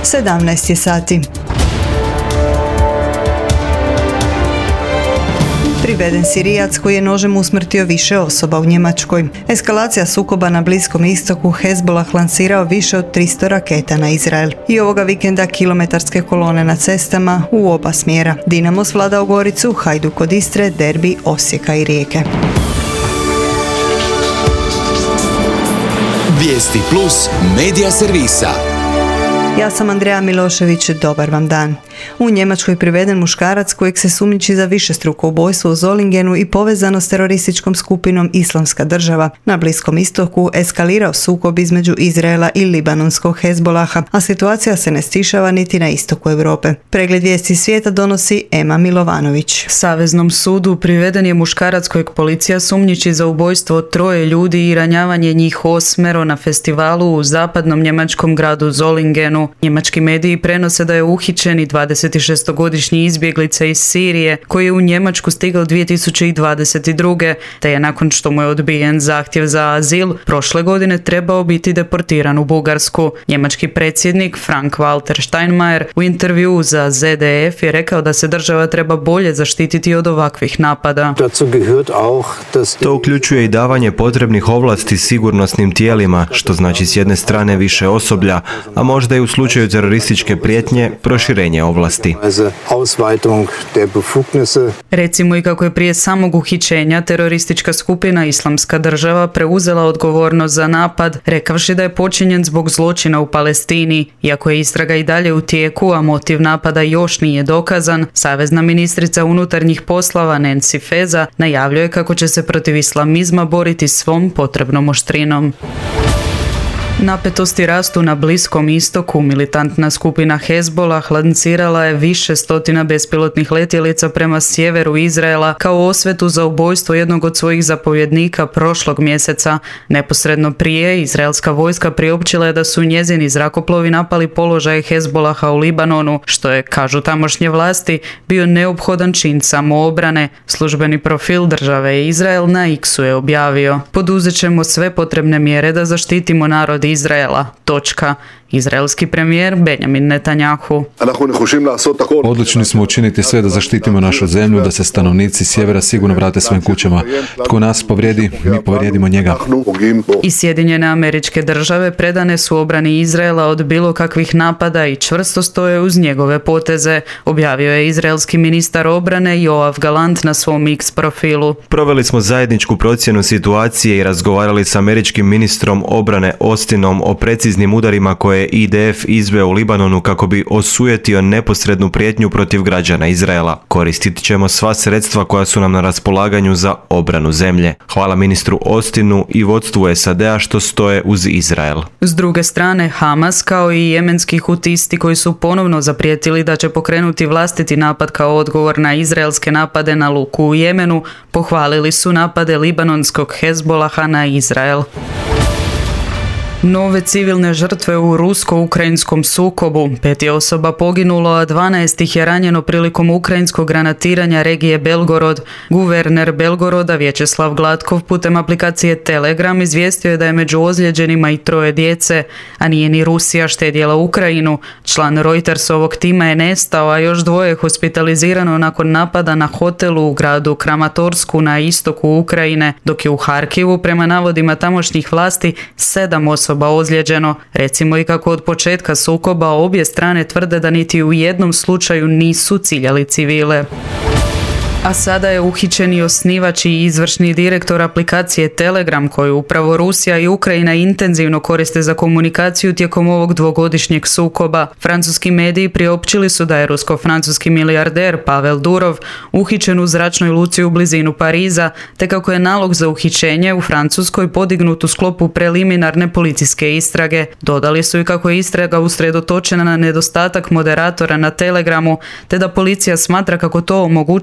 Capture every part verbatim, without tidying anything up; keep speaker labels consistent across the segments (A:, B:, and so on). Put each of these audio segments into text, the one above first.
A: sedamnaest je sati. Priveden Sirijac koji je nožem usmrtio više osoba u Njemačkoj. Eskalacija sukoba na Bliskom istoku, Hezbollah lansirao više od tristo raketa na Izrael. I ovoga vikenda kilometarske kolone na cestama u oba smjera. Dinamo svladao Goricu, Hajduk od Istre, derbi Osijeka i Rijeke.
B: Vijesti plus medija servisa.
A: Ja sam Andreja Milošević, dobar vam dan. U Njemačkoj priveden muškarac kojeg se sumnjiči za višestruko ubojstvo u Zollingenu i povezano s terorističkom skupinom Islamska država. Na Bliskom istoku eskalirao sukob između Izraela i libanonskog Hezbolaha, a situacija se ne stišava niti na istoku Europe. Pregled vijesti svijeta donosi Ema Milovanović.
C: Saveznom sudu priveden je muškarac kojeg policija sumnjiči za ubojstvo troje ljudi i ranjavanje njih osmero na festivalu u zapadnom njemačkom gradu Zollingenu. Njemački mediji prenose da je uhićen i dvadesetšestogodišnji izbjeglica iz Sirije koji je u Njemačku stigao dvije tisuće dvadeset druge. te je nakon što mu je odbijen zahtjev za azil prošle godine trebao biti deportiran u Bugarsku. Njemački predsjednik Frank-Walter Steinmeier u intervjuu za Z D F je rekao da se država treba bolje zaštititi od ovakvih napada.
D: To uključuje i davanje potrebnih ovlasti sigurnosnim tijelima, što znači s jedne strane više osoblja, a možda i u slučaju terorističke prijetnje proširenje ovlasti.
C: Recimo i kako je prije samog uhićenja teroristička skupina Islamska država preuzela odgovornost za napad, rekavši da je počinjen zbog zločina u Palestini. Iako je istraga i dalje u tijeku, a motiv napada još nije dokazan, savezna ministrica unutarnjih poslova Nancy Faeser najavljuje kako će se protiv islamizma boriti svom potrebnom oštrinom. Napetosti rastu na Bliskom istoku. Militantna skupina Hezbollah lancirala je više stotina bespilotnih letjelica prema sjeveru Izraela kao osvetu za ubojstvo jednog od svojih zapovjednika prošlog mjeseca. Neposredno prije, izraelska vojska priopćila je da su njezini zrakoplovi napali položaje Hezbollaha u Libanonu, što je, kažu tamošnje vlasti, bio neophodan čin samoobrane. Službeni profil države Izrael na X-u je objavio: poduzet ćemo sve potrebne mjere da zaštitimo narod Izraela. Točka. Izraelski premijer Benjamin Netanjahu.
E: Odlučni smo učiniti sve da zaštitimo našu zemlju, da se stanovnici sjevera sigurno vrate svojim kućama. Tko nas povrijedi, mi povrijedimo njega.
C: I Sjedinjene Američke Države predane su obrani Izraela od bilo kakvih napada i čvrsto stoje uz njegove poteze, objavio je izraelski ministar obrane Yoav Gallant na svom X profilu.
D: Proveli smo zajedničku procjenu situacije i razgovarali s američkim ministrom obrane Austinom o preciznim udarima koje I D F izveo u Libanonu kako bi osujetio neposrednu prijetnju protiv građana Izraela. Koristit ćemo sva sredstva koja su nam na raspolaganju za obranu zemlje. Hvala ministru Austinu i vodstvu S A D-a što stoje uz Izrael.
C: S druge strane, Hamas kao i jemenski hutisti koji su ponovno zaprijetili da će pokrenuti vlastiti napad kao odgovor na izraelske napade na luku u Jemenu, pohvalili su napade libanonskog Hezbollaha na Izrael. Nove civilne žrtve u rusko-ukrajinskom sukobu. Pet je osoba poginulo, a dvanaest ih je ranjeno prilikom ukrajinskog granatiranja regije Belgorod. Guverner Belgoroda Vjećeslav Glatkov putem aplikacije Telegram izvijestio je da je među ozlijeđenima i troje djece, a nije ni Rusija štedjela Ukrajinu. Član Reutersovog tima je nestao, a još dvoje je hospitalizirano nakon napada na hotelu u gradu Kramatorsku na istoku Ukrajine, dok je u Harkivu prema navodima tamošnjih vlasti sedam osoba ozlijeđeno. Recimo i kako od početka sukoba obje strane tvrde da niti u jednom slučaju nisu ciljali civile. A sada je uhićen i osnivač i izvršni direktor aplikacije Telegram koju upravo Rusija i Ukrajina intenzivno koriste za komunikaciju tijekom ovog dvogodišnjeg sukoba. Francuski mediji priopćili su da je rusko-francuski milijarder Pavel Durov uhićen u zračnoj luci u blizinu Pariza, te kako je nalog za uhićenje u Francuskoj podignut u sklopu preliminarne policijske istrage. Dodali su i kako je istraga usredotočena na nedostatak moderatora na Telegramu, te da policija smatra kako to omogućuje neometanost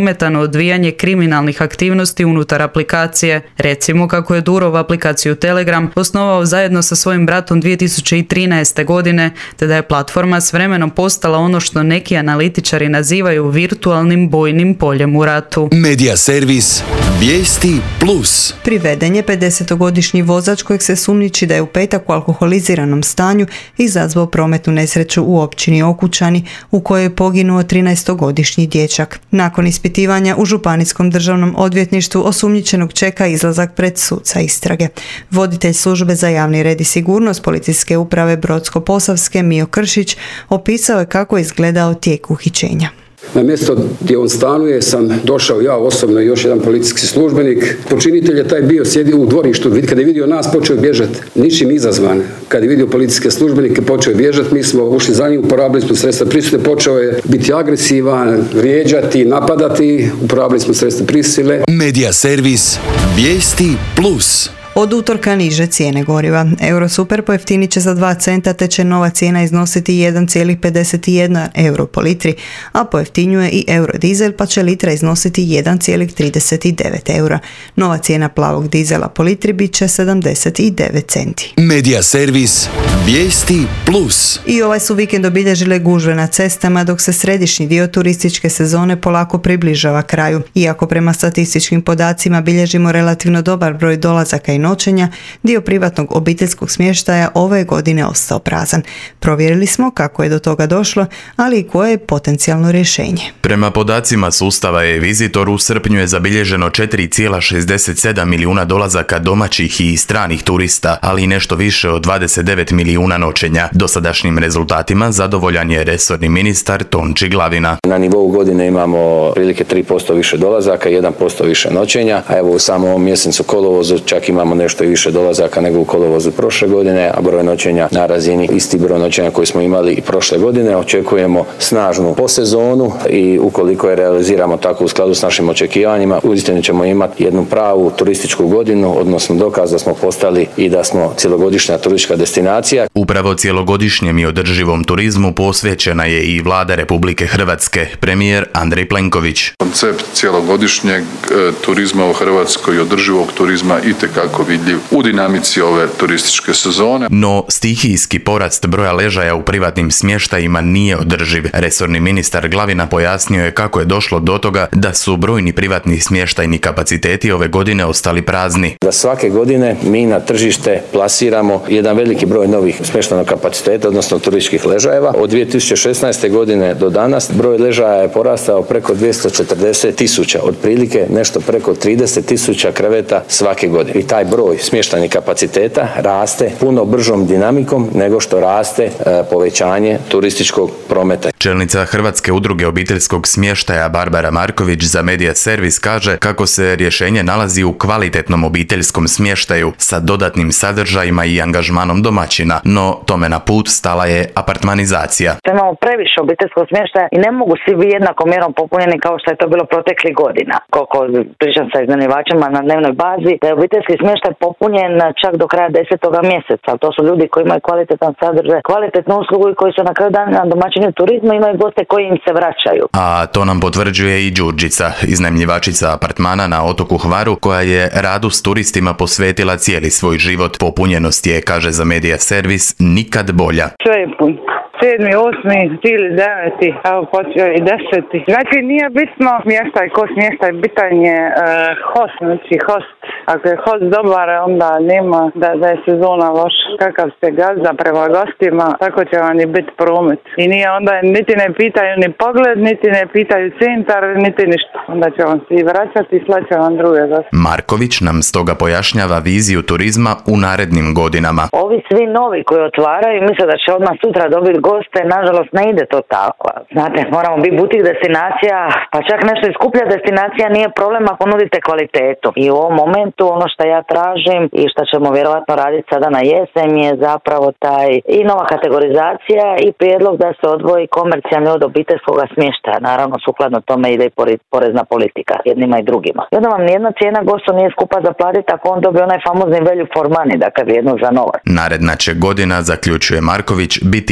C: neometano odvijanje kriminalnih aktivnosti unutar aplikacije. Recimo kako je Durov aplikaciju Telegram osnovao zajedno sa svojim bratom dvije tisuće trinaeste godine, te da je platforma s vremenom postala ono što neki analitičari nazivaju virtualnim bojnim poljem u ratu.
B: Medija servis Vijesti Plus.
A: Priveden je pedesetogodišnji vozač kojeg se sumnjiči da je u petak u alkoholiziranom stanju izazvao prometnu nesreću u općini Okučani u kojoj je poginuo trinaestogodišnji dječak. Nakon ispitivanja u Županijskom državnom odvjetništvu osumnjičenog čeka izlazak pred suca istrage. Voditelj službe za javni red i sigurnost Policijske uprave Brodsko-posavske Mijo Kršić opisao je kako je izgledao tijek uhićenja.
F: Na mjesto gdje on stanuje sam došao ja osobno i još jedan policijski službenik. Počinitelj je taj bio sjedio u dvorištu, kada je vidio nas počeo je bježati, ničim izazvan. Kad je vidio policijske službenike počeo je bježati, mi smo ušli za njim, uporabili smo sredstva prisile, počeo je biti agresivan, vrijeđati, napadati, uporabili smo sredstva prisile.
B: Medija servis Vijesti Plus.
A: Od utorka niže cijene goriva. Eurosuper pojeftinit će za dva centa, te će nova cijena iznositi jedan zarez pedeset jedan euro po litri, a pojeftinjuje i eurodizel, pa će litra iznositi jedan zarez trideset devet eura. Nova cijena plavog dizela po litri bit će sedamdeset devet centi.
B: Medija servis Vijesti Plus.
A: I ovaj su vikend obilježile gužve na cestama, dok se središnji dio turističke sezone polako približava kraju. Iako prema statističkim podacima bilježimo relativno dobar broj dolazaka i noćenja, dio privatnog obiteljskog smještaja ove godine ostao prazan. Provjerili smo kako je do toga došlo, ali i koje je potencijalno rješenje.
G: Prema podacima sustava e-Visitor u srpnju je zabilježeno četiri zarez šezdeset sedam milijuna dolazaka domaćih i stranih turista, ali i nešto više od dvadeset devet milijuna noćenja. Dosadašnjim rezultatima zadovoljan je resorni ministar Tonči Glavina.
H: Na nivou godine imamo prilike tri posto više dolazaka, jedan posto više noćenja, a evo u samom ovom mjesecu kolovozu čak imamo nešto i više dolazaka nego u kolovozu prošle godine, a broj noćenja na razini isti broj noćenja koji smo imali i prošle godine. Očekujemo snažnu posezonu i ukoliko je realiziramo tako u skladu s našim očekivanjima, uistinu ćemo imati jednu pravu turističku godinu, odnosno dokaz da smo postali i da smo cjelogodišnja turistička destinacija.
G: Upravo cjelogodišnjem i održivom turizmu posvećena je i Vlada Republike Hrvatske, premijer Andrej Plenković.
I: Koncept cjelogodišnjeg e, turizma u Hrvatskoj i održivog turizma itekako vidljiv u dinamici ove turističke sezone.
G: No, stihijski porast broja ležaja u privatnim smještajima nije održiv. Resorni ministar Glavina pojasnio je kako je došlo do toga da su brojni privatni smještajni kapaciteti ove godine ostali prazni.
H: Da svake godine mi na tržište plasiramo jedan veliki broj novih smještajnog kapaciteta, odnosno turističkih ležajeva. Od dvije tisuće šesnaeste godine do danas broj ležaja je porastao preko dvjesto četrdeset tisuća, otprilike nešto preko trideset tisuća kreveta svake godine. I taj broj smještajnih kapaciteta raste puno bržom dinamikom nego što raste e, povećanje turističkog prometa.
G: Čelnica Hrvatske udruge obiteljskog smještaja Barbara Marković za Medija servis kaže kako se rješenje nalazi u kvalitetnom obiteljskom smještaju sa dodatnim sadržajima i angažmanom domaćina, no tome na put stala je apartmanizacija.
J: Imamo previše obiteljskog smještaja i ne mogu svi biti jednakom mjerom popunjeni kao što je to bilo proteklih godina. Koliko pričam sa iznajmljivačima na dnevnoj bazi, da je obiteljski smještaj popunjen čak do kraja desetoga mjeseca. To su ljudi koji imaju kvalitetan sadržaj, kvalitetnu uslugu i koji su na kraju dana na domaćinju turizma, imaju goste koji im se vraćaju.
G: A to nam potvrđuje i Đurđica, iznajmljivačica apartmana na otoku Hvaru, koja je radu s turistima posvetila cijeli svoj život. Popunjenost je, kaže za Medija servis, nikad bolja.
K: Sve je pun. Sedmi, osmi, cijeli deveti, evo počeo i deseti. Znači nije bitno smještaj ko smještaj, bitan je uh, host, znači host. Ako je host dobar, onda nema da, da je sezona loša. Kakav ste gazda prema gostima, tako će vam i biti promet. I nije onda, niti ne pitaju ni pogled, niti ne pitaju centar, niti ništa. Onda će vam svi vraćati i slaće vam druge goste.
G: Marković nam stoga pojašnjava viziju turizma u narednim godinama.
J: Ovi svi novi koji otvaraju misle da će odmah sutra dobiti goste, nažalost ne ide to tako. Znate, moramo biti butik destinacija, pa čak nešto i skuplja destinacija nije problem ako nudite kvalitetu. I u ovom momentu ono što ja tražim i što ćemo vjerojatno raditi sada na jesen je zapravo taj i nova kategorizacija i prijedlog da se odvoji komercijalni od obiteljskog smještaja. Naravno, sukladno tome ide i porezna politika jednima i drugima. I onda vam nijedna cijena gostu nije skupa za platiti ako on dobije onaj famozni value for money, dakle vrijednost za novac.
G: Naredna će godina, zaključuje Marković, biti izazov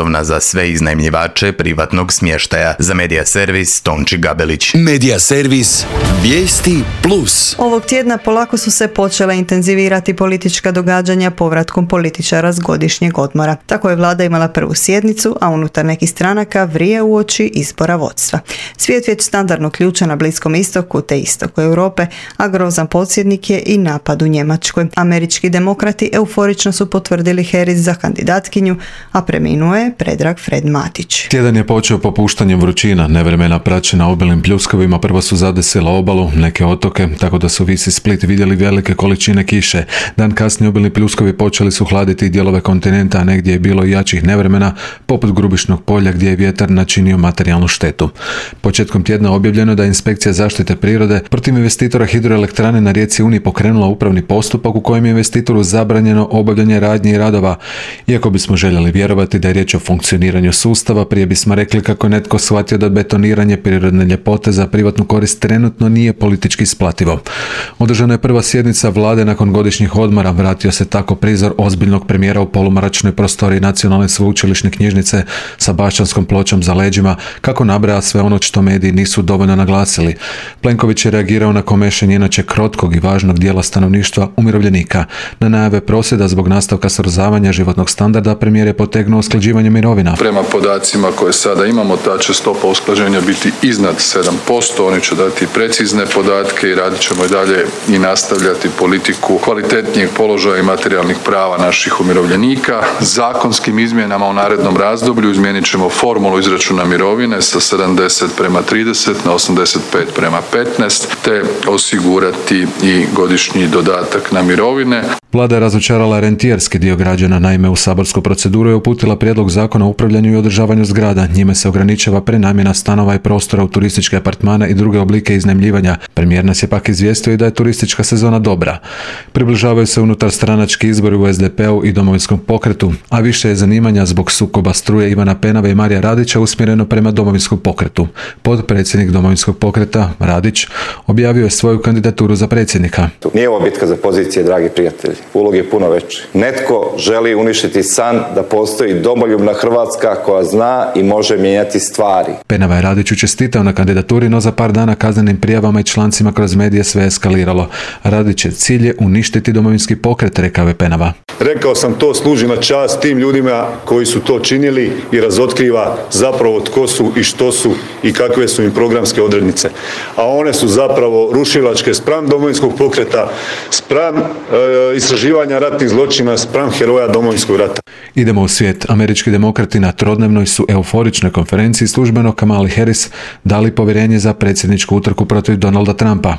G: obrazovna za sve iznajmljivače privatnog smještaja. Za Medija servis Tonči Gabelić.
B: Medija servis Vijesti plus.
A: Ovog tjedna polako su se počela intenzivirati politička događanja povratkom političara s godišnjeg odmora. Tako je vlada imala prvu sjednicu, a unutar nekih stranaka vrije uoči izbora vodstva. Svijet već standardno ključa na Bliskom istoku te istoku Europe, a grozan podsjednik je i napad u Njemačkoj. Američki demokrati euforično su potvrdili Harris za kandidatkinju, a preminuo je Predrag Fred Matić.
E: Tjedan je počeo popuštanjem vrućina, nevremena praćena obilnim pljuskovima prvo su zadesila obalu, neke otoke, tako da su Vis i Split vidjeli velike količine kiše. Dan kasnije obilni pljuskovi počeli su hladiti dijelove kontinenta, a negdje je bilo i jačih nevremena, poput Grubišnog polja gdje je vjetar načinio materijalnu štetu. Početkom tjedna objavljeno je da je Inspekcija zaštite prirode protiv investitora hidroelektrane na rijeci Uni pokrenula upravni postupak u kojem je investitoru zabranjeno obavljanje radnji i radova. Iako bismo željeli vjerovati da je riječ o funkcioniranju sustava, prije bismo rekli kako je netko shvatio da betoniranje prirodne ljepote za privatnu korist trenutno nije politički isplativo. Održana je prva sjednica vlade nakon godišnjih odmora, vratio se tako prizor ozbiljnog premijera u polumračnoj prostoriji Nacionalne sveučilišne knjižnice sa bašćanskom pločom za leđima, kako nabraja sve ono što mediji nisu dovoljno naglasili. Plenković je reagirao na komešenje inače krotkog i važnog dijela stanovništva umirovljenika. Na najave prosvjeda zbog nastavka srozavanja životnog standarda premijer je potegnuo usklađivanje mirovina.
I: Prema podacima koje sada imamo, ta će stopa usklađenja biti iznad sedam posto. Oni će dati precizne podatke i radit ćemo i dalje i nastavljati politiku kvalitetnijeg položaja i materijalnih prava naših umirovljenika. Zakonskim izmjenama u narednom razdoblju izmijenit ćemo formulu izračuna mirovine sa sedamdeset prema trideset na osamdeset pet prema petnaest, te osigurati i godišnji dodatak na mirovine.
E: Vlada je razočarala rentijerski dio građana, naime u saborsku proceduru je uputila prijedlog zakona o upravljanju i održavanju zgrada. Njime se ograničava prenamjena stanova i prostora u turističke apartmane i druge oblike iznajmljivanja. Premijer nas je pak izvijestio i da je turistička sezona dobra. Približavaju se unutar stranački izbori u es de pe u i Domovinskom pokretu, a više je zanimanja zbog sukoba struje Ivana Penave i Marija Radića usmjereno prema Domovinskom pokretu. Potpredsjednik Domovinskog pokreta, Radić, objavio je svoju kandidaturu za predsjednika.
L: Nije ovo bitka za pozicije, dragi prijatelji. Ulog je puno veći. Netko želi uništiti san da postoji domoljubna Hrvatska koja zna i može mijenjati stvari.
E: Penava je Radiću čestitao na kandidaturi, no za par dana kaznenim prijavama i člancima kroz medije sve eskaliralo. Radićev cilj je uništiti Domovinski pokret, rekao je Penava.
M: Rekao sam, to služi na čast tim ljudima koji su to činili i razotkriva zapravo tko su i što su i kakve su im programske odrednice. A one su zapravo rušilačke spram Domovinskog pokreta, spram e, istraživanja ratnih zločina, spram heroja Domovinskog rata.
E: Idemo u svijet. Američki demokrati na trodnevnoj su euforičnoj konferenciji službeno Kamali Harris dali povjerenje za predsjedničku utrku protiv Donalda Trumpa.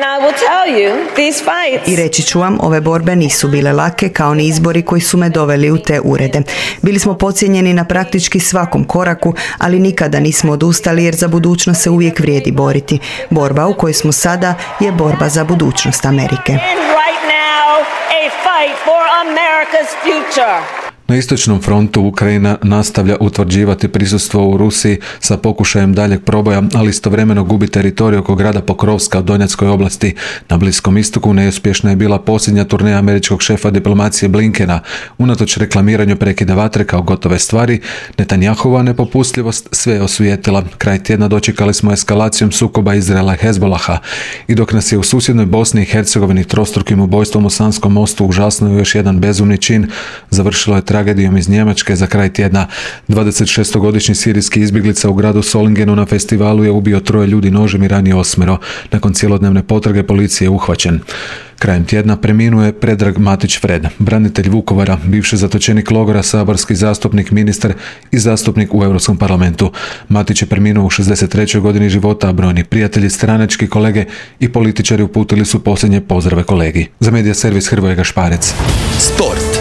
A: I reći ću vam, ove borbe nisu bile lake, kao ni izbori koji su me doveli u te urede. Bili smo podcijenjeni na praktički svakom koraku, ali nikada nismo odustali jer za budućnost se uvijek vrijedi boriti. Borba u kojoj smo sada je borba za budućnost Amerike.
E: Na istočnom frontu Ukrajina nastavlja utvrđivati prisustvo u Rusiji sa pokušajem daljeg proboja, ali istovremeno gubi teritorij oko grada Pokrovska u Donjeckoj oblasti. Na Bliskom istoku neuspješna je bila posljednja turneja američkog šefa diplomacije Blinkena. Unatoč reklamiranju prekida vatre kao gotove stvari, Netanjahova nepopustljivost sve je osujetila. Kraj tjedna dočekali smo eskalacijom sukoba Izraela i Hezbolaha. I dok nas je u susjednoj Bosni i Hercegovini trostrukim ubojstvom u Sanskom mostu užasnuo još jedan bezumni čin, završilo je tragedijom iz Njemačke za kraj tjedna. dvadesetšestogodišnji sirijski izbjeglica u gradu Solingenu na festivalu je ubio troje ljudi nožem i ranio osmero. Nakon cjelodnevne potrage policije je uhvaćen. Krajem tjedna preminuo je Predrag Matić Fred, branitelj Vukovara, bivši zatočenik logora, saborski zastupnik, ministar i zastupnik u Europskom parlamentu. Matić je preminuo u šezdeset trećoj godini života, a brojni prijatelji, stranački kolege i političari uputili su posljednje pozdrave kolegi. Za Medija servis Hrvoje Gašparec.
B: Sport.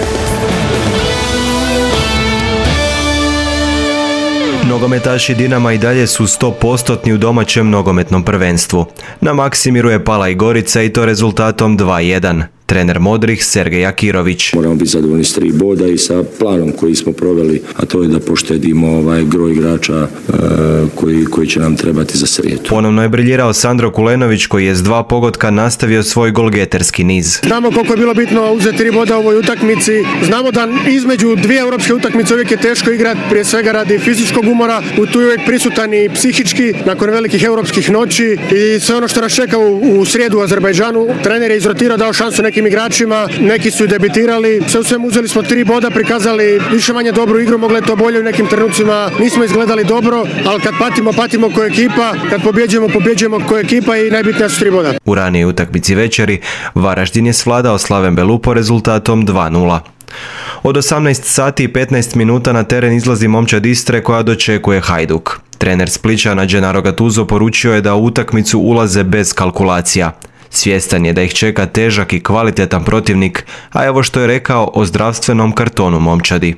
D: Nogometaši Dinama i dalje su sto posto u domaćem nogometnom prvenstvu. Na Maksimiru je pala i Gorica i to rezultatom dva jedan. trener modrih Sergej Akirović.
N: Moramo biti zadovoljni s tri boda i sa planom koji smo proveli, a to je da poštedimo ovaj groj igrača e, koji, koji će nam trebati za srijedu.
D: Ponovno je briljirao Sandro Kulenović koji je s dva pogotka nastavio svoj golgeterski niz.
O: Znamo koliko je bilo bitno uzeti tri boda u ovoj utakmici. Znamo da između dvije europske utakmice uvijek je teško igrati, prije svega radi fizičkog umora. U tu je uvijek prisutan i psihički nakon velikih europskih noći i sve ono što nas čeka u, u srijedu u Azerbajdžanu. Trener je izrotirao, dao šansu nekim igračima, neki su debitirali. Sve u svemu uzeli smo tri boda, prikazali više manje dobru igru, mogli to bolje u nekim trenucima. Nismo izgledali dobro, ali kad patimo, patimo ko ekipa, kad pobjeđujemo, pobjeđujemo ko ekipa i najbitnija su tri boda.
D: U ranijoj utakmici večeri Varaždin je svladao Slaven Belupo rezultatom dva nula. Od osamnaest sati i petnaest minuta na teren izlazi momčad Istre koja dočekuje Hajduk. Trener Splićana Gennaro Gattuso poručio je da u utakmicu ulaze bez kalkulacija. Svjestan je da ih čeka težak i kvalitetan protivnik, a evo što je rekao o zdravstvenom kartonu momčadi.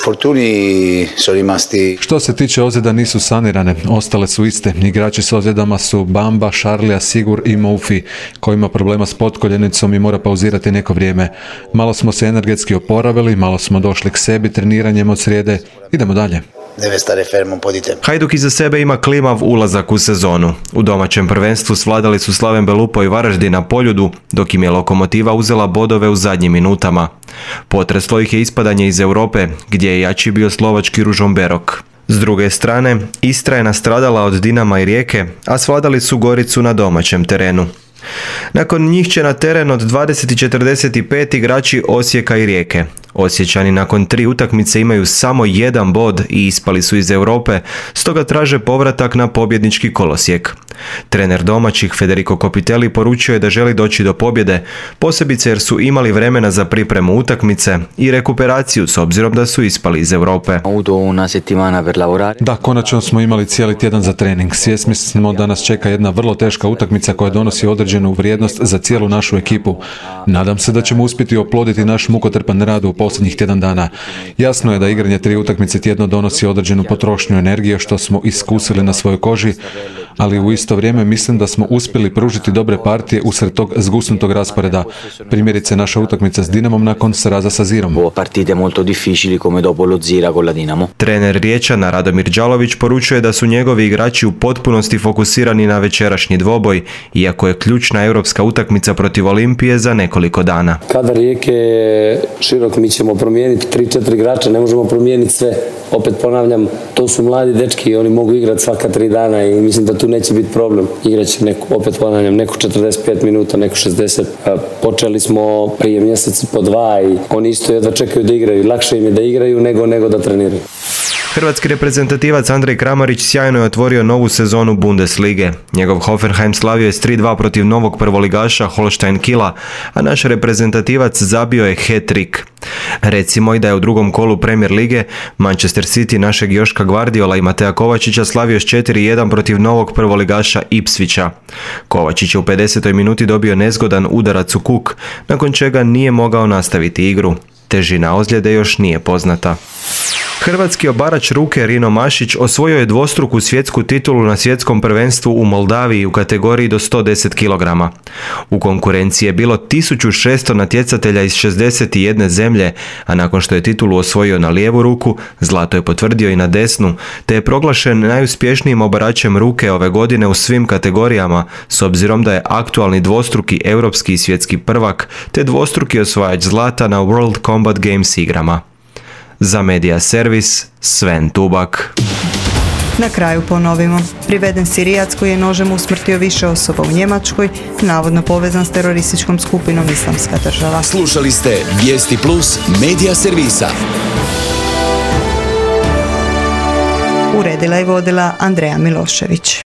E: Što se tiče ozljeda nisu sanirane, ostale su iste. Igrači s ozljedama su Bamba, Šarlija, Sigur i Moufi, koji ima problema s potkoljenicom i mora pauzirati neko vrijeme. Malo smo se energetski oporavili, malo smo došli k sebi treniranjem od srijede. Idemo dalje.
D: Hajduk iza sebe ima klimav ulazak u sezonu. U domaćem prvenstvu svladali su Slaven Belupo i Varaždin na Poljudu, dok im je Lokomotiva uzela bodove u zadnjim minutama. Potreslo ih je ispadanje iz Europe, gdje je jači bio slovački Ružomberok. S druge strane, Istra je nastradala od Dinama i Rijeke, a svladali su Goricu na domaćem terenu. Nakon njih će na teren od dvadeset i četrdeset pet igrači Osijeka i Rijeke. Osječani nakon tri utakmice imaju samo jedan bod i ispali su iz Europe, stoga traže povratak na pobjednički kolosijek. Trener domaćih Federico Copitelli poručio je da želi doći do pobjede, posebice jer su imali vremena za pripremu utakmice i rekuperaciju s obzirom da su ispali iz Europe.
E: Da, konačno smo imali cijeli tjedan za trening. Svjesni smo da nas čeka jedna vrlo teška utakmica koja donosi određenu vrijednost za cijelu našu ekipu. Nadam se da ćemo uspjeti oploditi naš mukotrpan rad u posljednjih tjedan dana. Jasno je da igranje tri utakmice tjedno donosi određenu potrošnju energije što smo iskusili na svojoj koži, ali u isto vrijeme mislim da smo uspjeli pružiti dobre partije usred tog zgusnutog rasporeda. Primjerice naša utakmica s Dinamom nakon sraza sa Zirom.
D: Trener Riječana Radomir Đalović poručuje da su njegovi igrači u potpunosti fokusirani na večerašnji dvoboj, iako je ključna europska utakmica protiv Olimpije za nekoliko dana.
F: Kada Rijeke širok, mi ćemo promijeniti tri četiri igrača, ne možemo promijeniti sve. Opet ponavljam, to su mladi dečki, oni mogu igrati svaka tri dana i mislim da tu neće biti problem. Igraće neko, opet ponavljam, neko četrdeset pet minuta, neko šezdeset. Počeli smo prije mjeseci po dva i oni isto jedva čekaju da igraju. Lakše im je da igraju nego, nego da treniraju.
D: Hrvatski reprezentativac Andrej Kramarić sjajno je otvorio novu sezonu Bundeslige. Njegov Hoffenheim slavio je s tri dva protiv novog prvoligaša Holstein Kiela, a naš reprezentativac zabio je hat-trick. Recimo i da je u drugom kolu Premier lige Manchester City našeg Joška Gvardiola i Matea Kovačića slavio s četiri jedan protiv novog prvoligaša Ipswicha. Kovačić je u pedesetoj minuti dobio nezgodan udarac u kuk, nakon čega nije mogao nastaviti igru. Težina ozljede još nije poznata. Hrvatski obarač ruke Rino Mašić osvojio je dvostruku svjetsku titulu na svjetskom prvenstvu u Moldaviji u kategoriji do sto deset kilograma. U konkurenciji je bilo tisuću šesto natjecatelja iz šezdeset jedne zemlje, a nakon što je titulu osvojio na lijevu ruku, zlato je potvrdio i na desnu, te je proglašen najuspješnijim obaračem ruke ove godine u svim kategorijama, s obzirom da je aktualni dvostruki europski i svjetski prvak, te dvostruki osvajač zlata na World Combat Games igrama. Za Media Servis, Sven Tubak.
A: Na kraju ponovimo. Priveden Sirijac koji je nožem usmrtio više osoba u Njemačkoj, navodno povezan s terorističkom skupinom Islamska država.
B: Slušali ste Vijesti Plus Media Servisa.
A: Uredila i vodila Andreja Milošević.